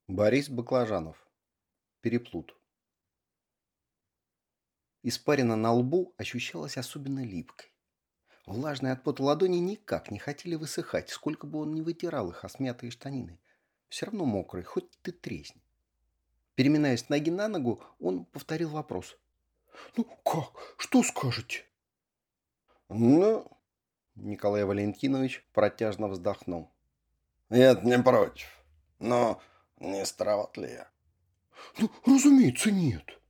Борис Баклажанов. Переплут. Испарина на лбу ощущалась особенно липкой. Влажные от пота ладони никак не хотели высыхать, сколько бы он ни вытирал их о смятые штанины. Все равно мокрый, хоть ты тресни. Переминаясь с ноги на ногу, он повторил вопрос. Ну как? Что скажете? «Ну...» Николай Валентинович протяжно вздохнул. Я не против, но не староват ли я? Ну, разумеется, нет.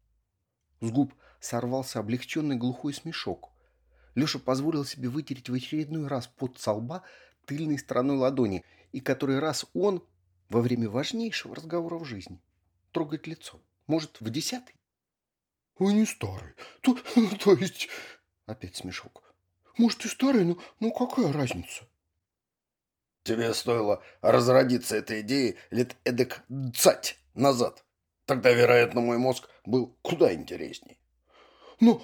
С губ сорвался облегченный глухой смешок. Леша позволил себе вытереть в очередной раз пот со лба тыльной стороной ладони, и который раз он, во время важнейшего разговора в жизни, трогает лицо. Может, в 10-й? Вы не старый. То есть, Опять смешок. может и старый, но какая разница? Тебе стоило разродиться этой идеей лет эдак 20 назад. Тогда, вероятно, мой мозг был куда интересней. Ну,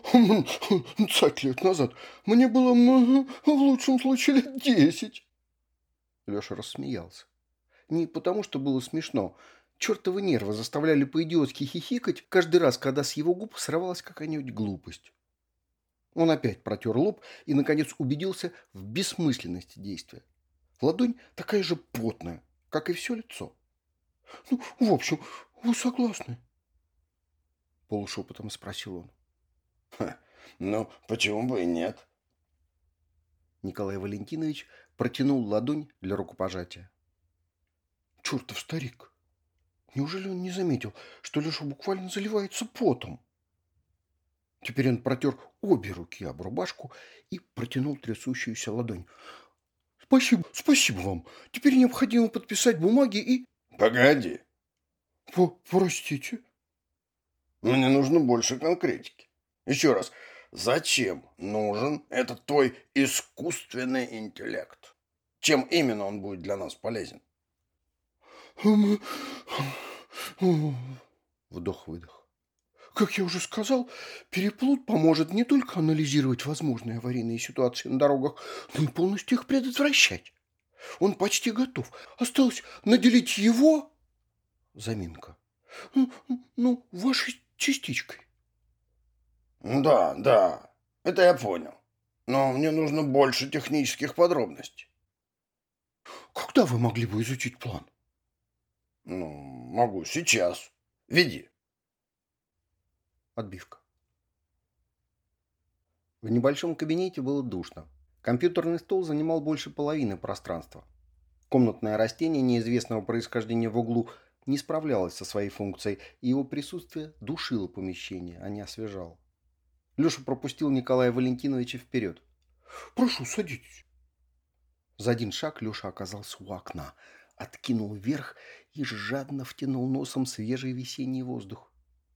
20 лет назад мне было в лучшем случае лет 10. Леша рассмеялся. Не потому, что было смешно. Чертовы нервы заставляли по-идиотски хихикать каждый раз, когда с его губ срывалась какая-нибудь глупость. Он опять протер лоб и, наконец, убедился в бессмысленности действия. Ладонь такая же потная, как и все лицо. Ну, в общем, вы согласны? Полушепотом спросил он. Ну, почему бы и нет? Николай Валентинович протянул ладонь для рукопожатия. Чертов старик. Неужели он не заметил, что Леша буквально заливается потом? Теперь он протер обе руки об рубашку и протянул трясущуюся ладонь. Спасибо, спасибо вам. Теперь необходимо подписать бумаги и... Погоди, Простите. мне нужно больше конкретики. Еще раз, зачем нужен этот твой искусственный интеллект? Чем именно он будет для нас полезен? Эм, Вдох-выдох. Как я уже сказал, переплут поможет не только анализировать возможные аварийные ситуации на дорогах, но и полностью их предотвращать. Он почти готов. Осталось наделить его... Заминка. Вашей частичкой. Да, да, это я понял. Но мне нужно больше технических подробностей. Когда вы могли бы изучить план? Ну, могу сейчас. Веди. Отбивка. В небольшом кабинете было душно. Компьютерный стол занимал больше половины пространства. Комнатное растение неизвестного происхождения в углу не справлялось со своей функцией, и его присутствие душило помещение, а не освежало. Леша пропустил Николая Валентиновича вперед. Прошу, садитесь. За один шаг Леша оказался у окна, откинул вверх и жадно втянул носом свежий весенний воздух.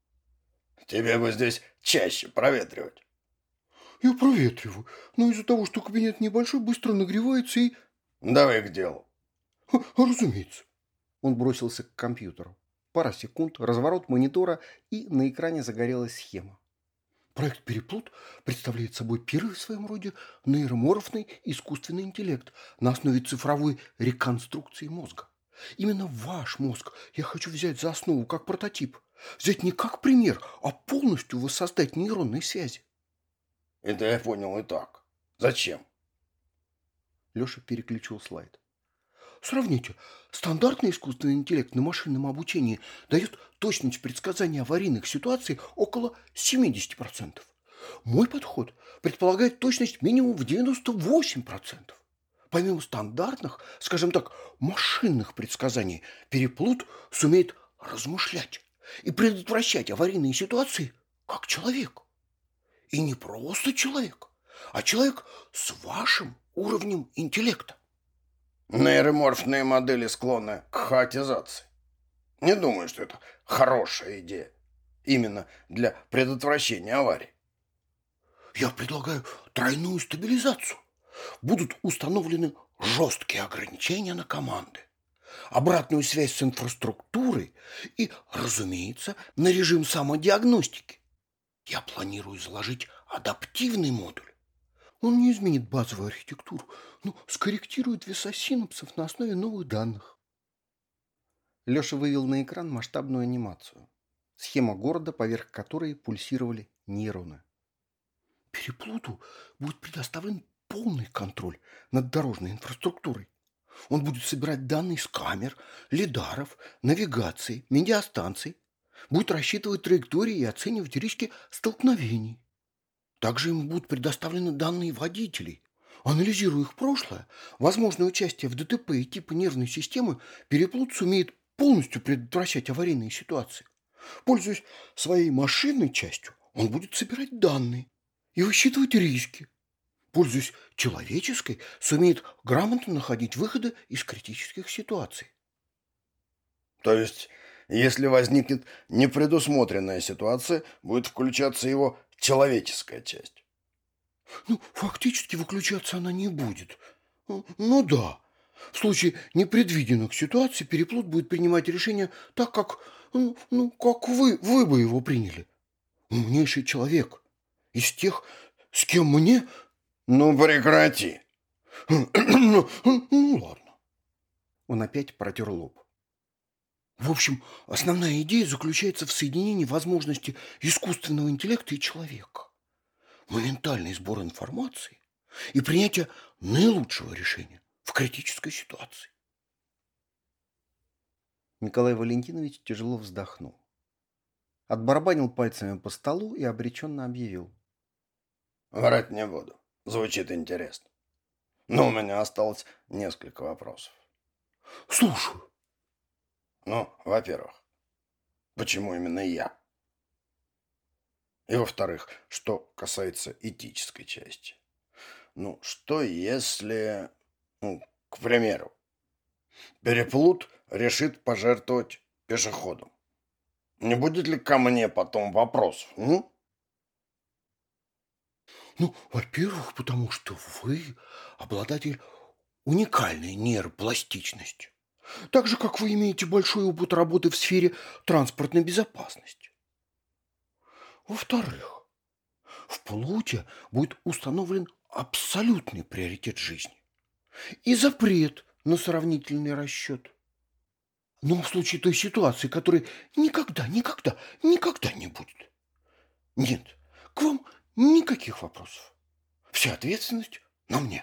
Тебе бы здесь чаще проветривать. Я проветриваю, но из-за того, что кабинет небольшой, быстро нагревается и... Давай к делу. Разумеется. Он бросился к компьютеру. Пара секунд, разворот монитора, и на экране загорелась схема. Проект «Переплут» представляет собой первый в своем роде нейроморфный искусственный интеллект на основе цифровой реконструкции мозга. Именно ваш мозг я хочу взять за основу как прототип. Взять не как пример, а полностью воссоздать нейронные связи. Это я понял и так. Зачем? Леша переключил слайд. Сравните. Стандартный искусственный интеллект на машинном обучении дает точность предсказания аварийных ситуаций около 70%. Мой подход предполагает точность минимум в 98%. Помимо стандартных, скажем так, машинных предсказаний, переплут сумеет размышлять и предотвращать аварийные ситуации как человек. И не просто человек, а человек с вашим уровнем интеллекта. Нейроморфные модели склонны к хаотизации. Не думаю, что это хорошая идея. Именно для предотвращения аварий. Я предлагаю тройную стабилизацию. Будут установлены жесткие ограничения на команды, обратную связь с инфраструктурой и, разумеется, на режим самодиагностики. Я планирую заложить адаптивный модуль. Он не изменит базовую архитектуру, но скорректирует веса синапсов на основе новых данных. Леша вывел на экран масштабную анимацию. Схема города, поверх которой пульсировали нейроны. Переплуту будет предоставлен полный контроль над дорожной инфраструктурой. Он будет собирать данные с камер, лидаров, навигации, медиастанций, будет рассчитывать траектории и оценивать риски столкновений. Также ему будут предоставлены данные водителей. Анализируя их прошлое, возможное участие в ДТП и типы нервной системы, переплут сумеет полностью предотвращать аварийные ситуации. Пользуясь своей машинной частью, он будет собирать данные и высчитывать риски. Пользуясь человеческой, сумеет грамотно находить выходы из критических ситуаций. То есть, если возникнет непредусмотренная ситуация, будет включаться его человеческая часть. Фактически выключаться она не будет. Ну да, в случае непредвиденных ситуаций переплут будет принимать решение так, как, как вы бы его приняли. Умнейший человек. Из тех, с кем мне... Ну, прекрати. Ладно. Он опять протер лоб. В общем, основная идея заключается в соединении возможности искусственного интеллекта и человека. Моментальный сбор информации и принятие наилучшего решения в критической ситуации. Николай Валентинович тяжело вздохнул. Отбарабанил пальцами по столу и обреченно объявил. Врать не буду. Звучит интересно. Но у меня осталось несколько вопросов. Слушаю. Ну, во-первых, почему именно я? И во-вторых, что касается этической части. Ну, что если, к примеру, переплут решит пожертвовать пешеходом? Не будет ли ко мне потом вопросов? Во-первых, потому что вы обладатель уникальной нейропластичности. Так же, как вы имеете большой опыт работы в сфере транспортной безопасности. Во-вторых, в Плуте будет установлен абсолютный приоритет жизни и запрет на сравнительный расчет. Но в случае той ситуации, которой никогда не будет. Нет, к вам никаких вопросов. Вся ответственность на мне.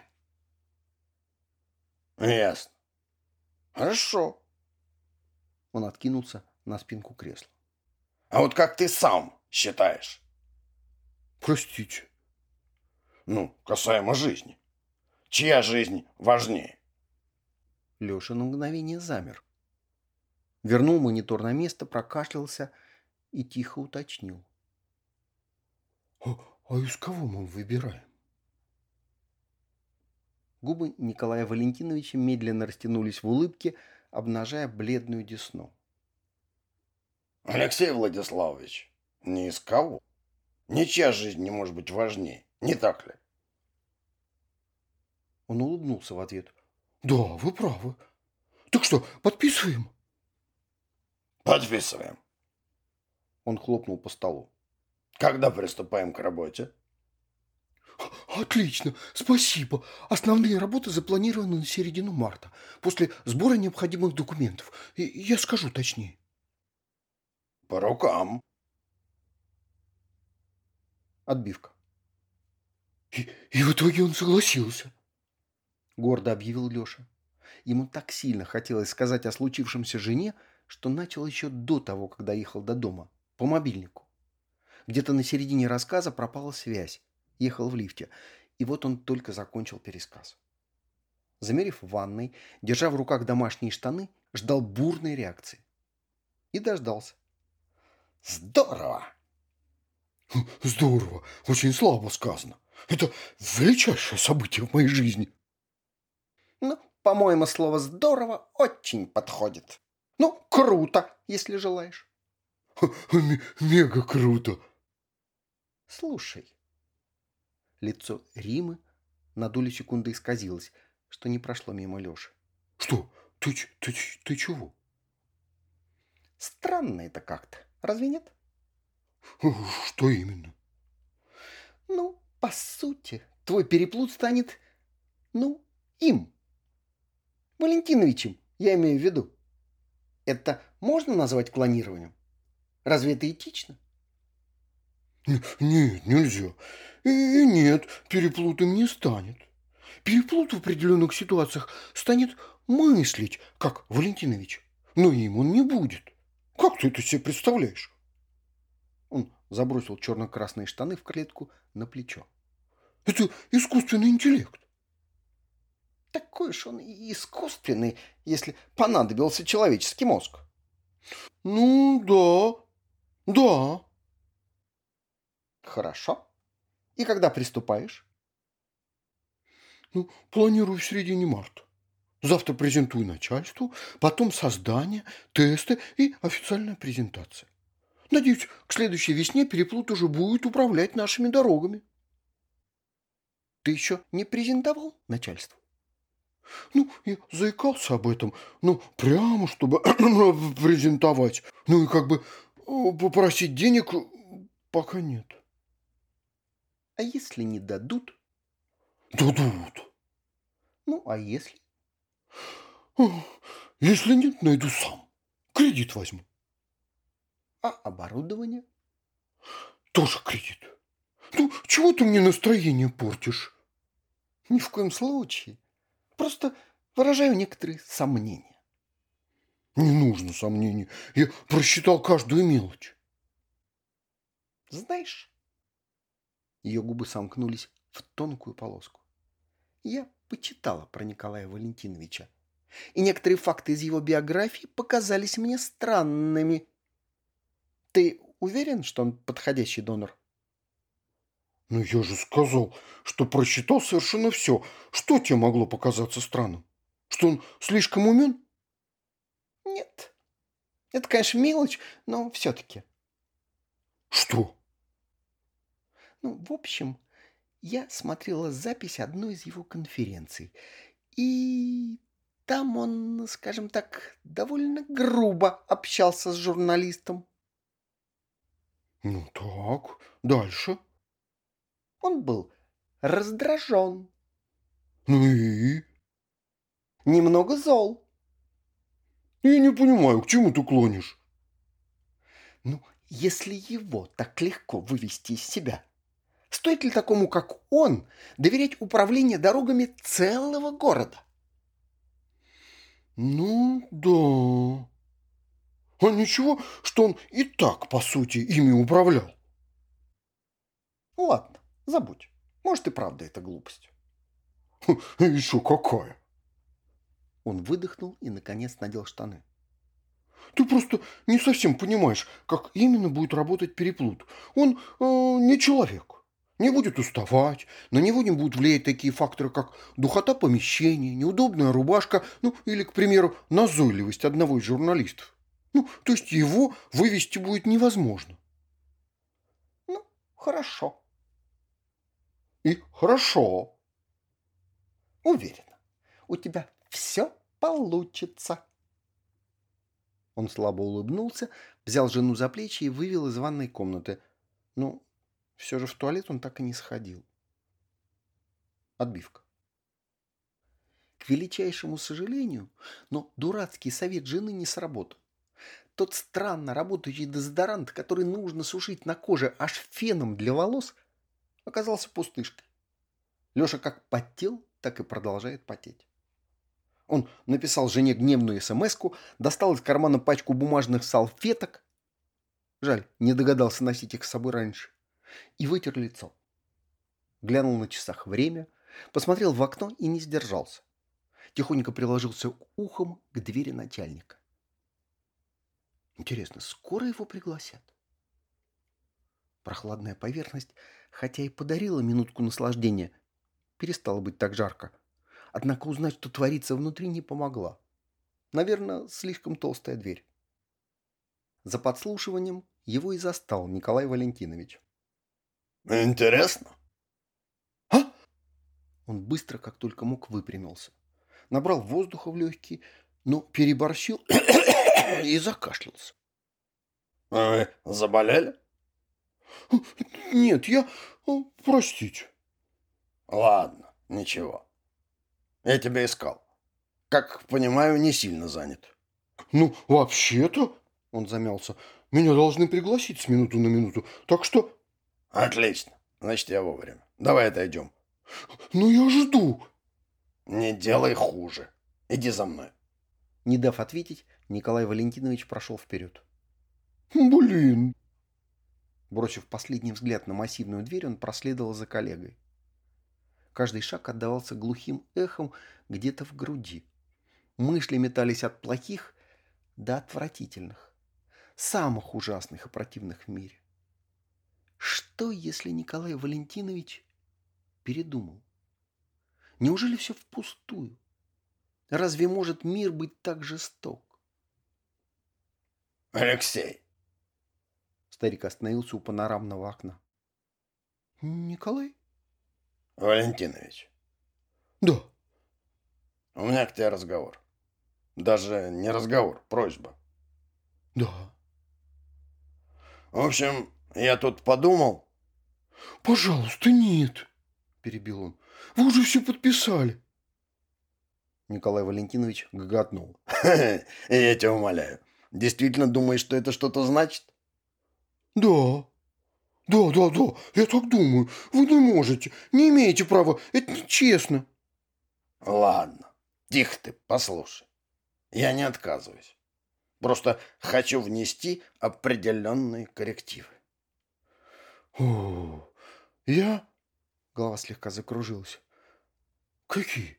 Ясно. Хорошо. Он откинулся на спинку кресла. А вот как ты сам считаешь? Простите. Касаемо жизни. Чья жизнь важнее? Леша на мгновение замер. Вернул монитор на место, прокашлялся и тихо уточнил. А из кого мы выбираем? Губы Николая Валентиновича медленно растянулись в улыбке, обнажая бледную десну. Алексей Владиславович, ни из кого. Ничья жизнь не может быть важнее, не так ли? Он улыбнулся в ответ. Да, вы правы. Так что, подписываем? Подписываем. Он хлопнул по столу. Когда приступаем к работе? Отлично, спасибо. Основные работы запланированы на середину марта, после сбора необходимых документов. Я скажу точнее. По рукам. Отбивка. И в итоге он согласился. Гордо объявил Леша. Ему так сильно хотелось сказать о случившемся жене, что начал еще до того, когда ехал до дома, по мобильнику. Где-то на середине рассказа пропала связь. Ехал в лифте. И вот он только закончил пересказ. Замерев в ванной, держа в руках домашние штаны, ждал бурной реакции. И дождался. Здорово! Здорово. Очень слабо сказано. Это величайшее событие в моей жизни. По-моему, слово «здорово» очень подходит. Круто, если желаешь. Мега круто. Слушай. Лицо Римы на долю секунды исказилось, что не прошло мимо Леши. Что? Ты чего? Странно это как-то, разве нет? Что именно? По сути, твой переплут станет, им. Валентиновичем, я имею в виду. Это можно назвать клонированием? Разве это этично? Нет, нельзя. И нет, переплутом не станет. Переплут в определенных ситуациях станет мыслить, как Валентинович. Но им он не будет. Как ты это себе представляешь? Он забросил черно-красные штаны в клетку на плечо. Это искусственный интеллект. Такой уж он и искусственный, если понадобился человеческий мозг. Ну, да, да. Хорошо. И когда приступаешь? Ну, планирую в середине марта. Завтра презентую начальству, потом создание, тесты и официальная презентация. Надеюсь, к следующей весне переплут уже будет управлять нашими дорогами. Ты еще не презентовал начальству? Ну, я заикался об этом, ну, прямо, чтобы презентовать. Ну, и как бы попросить денег пока нет. А если не дадут? Дадут. Ну, а если? Если нет, найду сам. Кредит возьму. А оборудование? Тоже кредит. Ну, чего ты мне настроение портишь? Ни в коем случае. Просто выражаю некоторые сомнения. Не нужно сомнений. Я просчитал каждую мелочь. Знаешь, ее губы сомкнулись в тонкую полоску. Я почитала про Николая Валентиновича, и некоторые факты из его биографии показались мне странными. Ты уверен, что он подходящий донор? Ну, я же сказал, что просчитал совершенно все. Что тебе могло показаться странным? Что он слишком умен? Нет. Это, конечно, мелочь, но все-таки. Что? Ну, в общем, я смотрела запись одной из его конференций, и там он, скажем так, довольно грубо общался с журналистом. Ну так, дальше. Он был раздражен, Ну и? немного зол. Я не понимаю, к чему ты клонишь? Ну, если его так легко вывести из себя, стоит ли такому, как он, доверять управление дорогами целого города? Ну, да. А ничего, что он и так, по сути, ими управлял. Ладно, забудь. Может, и правда это глупость. Еще какая? Он выдохнул и, наконец, надел штаны. Ты просто не совсем понимаешь, как именно будет работать переплут. Он не человек. Не будет уставать, на него не будут влиять такие факторы, как духота помещения, неудобная рубашка, ну или, к примеру, назойливость одного из журналистов. Ну, то есть его вывести будет невозможно. Ну, хорошо. И хорошо. Уверена, у тебя все получится. Он слабо улыбнулся, взял жену за плечи и вывел из ванной комнаты. Но все же в туалет он так и не сходил. Отбивка. К величайшему сожалению, но дурацкий совет жены не сработал. Тот странно работающий дезодорант, который нужно сушить на коже аж феном для волос, оказался пустышкой. Леша как потел, так и продолжает потеть. Он написал жене гневную смс-ку, достал из кармана пачку бумажных салфеток, жаль, не догадался носить их с собой раньше, и вытер лицо. Глянул на часах время, посмотрел в окно и не сдержался. Тихонько приложился ухом к двери начальника. Интересно, скоро его пригласят? Прохладная поверхность, хотя и подарила минутку наслаждения, перестало быть так жарко. Однако узнать, что творится внутри, не помогла. Наверное, слишком толстая дверь. За подслушиванием его и застал Николай Валентинович. Интересно? А? Он быстро, как только мог, выпрямился. Набрал воздуха в легкие, но переборщил и закашлялся. Вы заболели? Нет, я... Простите. Ладно, ничего. Я тебя искал. Как понимаю, не сильно занят. Ну, вообще-то, он замялся, меня должны пригласить с минуту на минуту, так что... Отлично. Значит, я вовремя. Давай отойдем. Ну, я жду. Не делай хуже. Иди за мной. Не дав ответить, Николай Валентинович прошел вперед. Блин. Бросив последний взгляд на массивную дверь, он проследовал за коллегой. Каждый шаг отдавался глухим эхом где-то в груди. Мысли метались от плохих до отвратительных, самых ужасных и противных в мире. Что, если Николай Валентинович передумал? Неужели все впустую? Разве может мир быть так жесток? Алексей. Старик остановился у панорамного окна. Николай? Валентинович. Да. У меня к тебе разговор. Даже не разговор, просьба. Да. В общем, я тут подумал. Пожалуйста, нет, перебил он. Вы уже все подписали. Николай Валентинович гоготнул. Я тебя умоляю. Действительно думаешь, что это что-то значит? Да. Да, я так думаю. Вы не можете, не имеете права. Это нечестно. Ладно. Тихо ты, послушай. Я не отказываюсь. Просто хочу внести определенные коррективы. О, я? Голова слегка закружилась. Какие?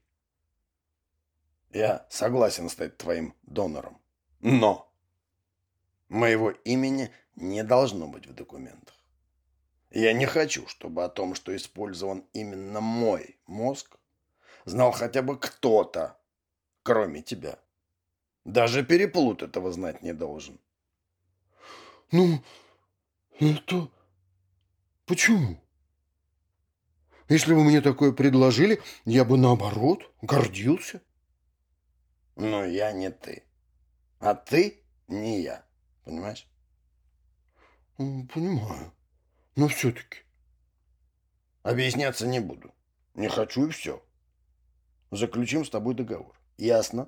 Я согласен стать твоим донором. Но моего имени не должно быть в документах. Я не хочу, чтобы о том, что использован именно мой мозг, знал хотя бы кто-то, кроме тебя. Даже переплут этого знать не должен. Ну, это... Почему? Если бы мне такое предложили, я бы наоборот гордился. Но я не ты. А ты не я. Понимаешь? Понимаю. Но все-таки. Объясняться не буду. Не хочу и все. Заключим с тобой договор. Ясно?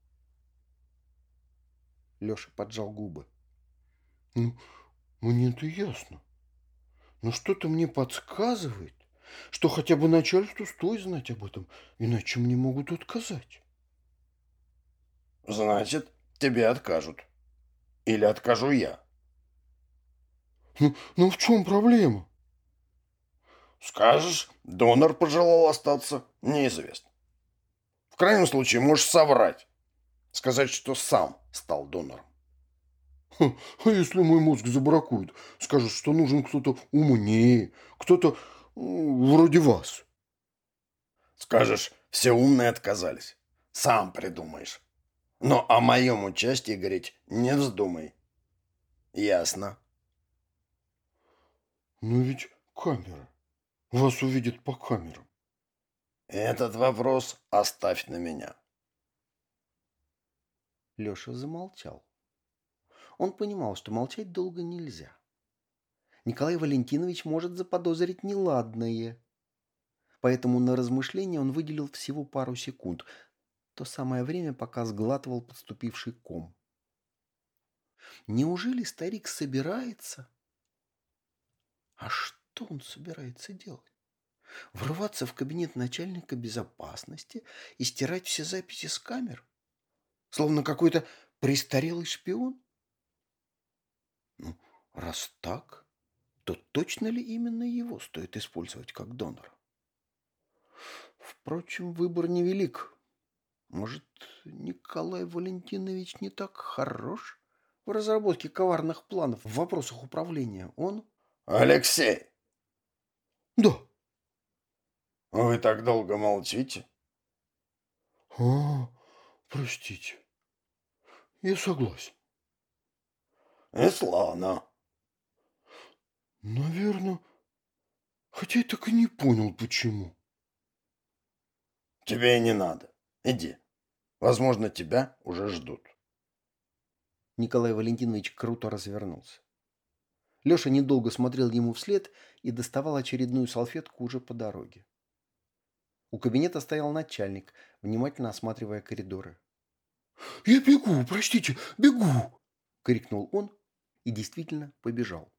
Леша поджал губы. Ну, мне-то ясно. Но что-то мне подсказывает, что хотя бы начальству стоит знать об этом, иначе мне могут отказать. Значит, тебе откажут. Или откажу я. Ну в чем проблема? Скажешь, донор пожелал остаться, неизвестно. В крайнем случае, можешь соврать. Сказать, что сам стал донором. А если мой мозг забракуют, скажут, что нужен кто-то умнее, кто-то вроде вас. Скажешь, все умные отказались. Сам придумаешь. Но о моем участии говорить не вздумай. Ясно. Но ведь камера. Вас увидят по камерам. Этот вопрос оставь на меня. Леша замолчал. Он понимал, что молчать долго нельзя. Николай Валентинович может заподозрить неладное. Поэтому на размышление он выделил всего пару секунд. То самое время, пока сглатывал подступивший ком. Неужели старик собирается? А что он собирается делать? Врываться в кабинет начальника безопасности и стирать все записи с камер? Словно какой-то престарелый шпион? Ну, раз так, то точно ли именно его стоит использовать как донора? Впрочем, выбор невелик. Может, Николай Валентинович не так хорош в разработке коварных планов в вопросах управления? Он... Алексей, Да. вы так долго молчите? А, простите. Я согласен. И славно. Наверное, хотя я так и не понял, почему. Тебе и не надо. Иди. Возможно, тебя уже ждут. Николай Валентинович круто развернулся. Леша недолго смотрел ему вслед и доставал очередную салфетку уже по дороге. У кабинета стоял начальник, внимательно осматривая коридоры. Я бегу, простите, бегу!» — крикнул он и действительно побежал.